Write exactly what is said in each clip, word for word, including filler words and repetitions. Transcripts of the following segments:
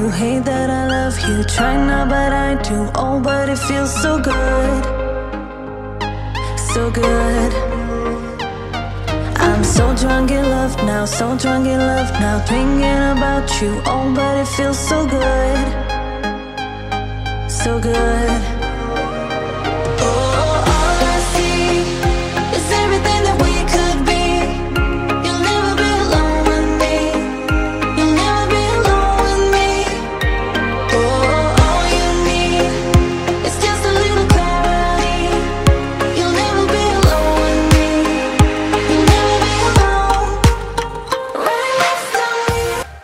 You hate that I love you, try not but I do. Oh, but it feels so good, so good. I'm so drunk in love now, so drunk in love now, thinking about you. Oh, but it feels so good, so good. Oh, all I see is everything that we could be. You'll never be alone with me. You'll never be alone with me. Oh, all you need is just a little clarity. You'll never be alone with me. You'll never be alone. Right next to me.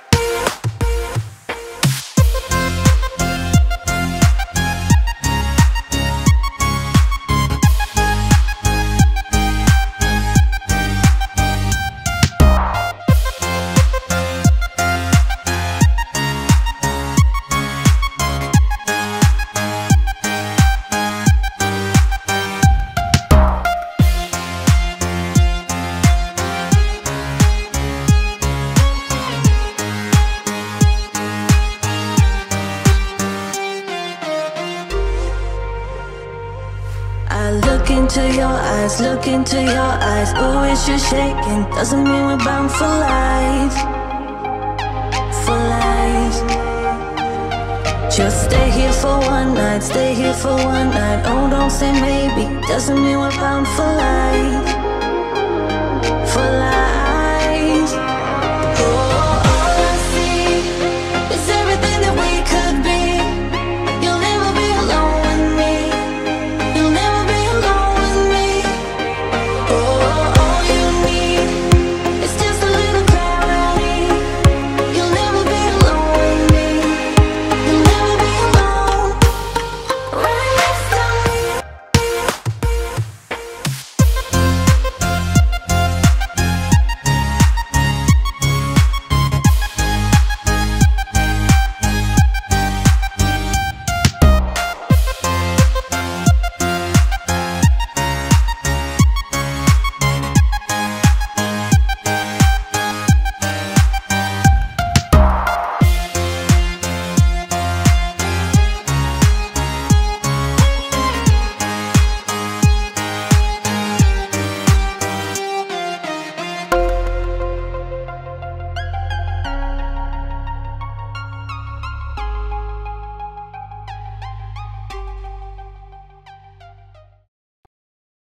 I look into your eyes, look into your eyes. Ooh, it's just shaking, doesn't mean we're bound for life, for life. Just stay here for one night, stay here for one night. Oh, don't say maybe, doesn't mean we're bound for life, for life.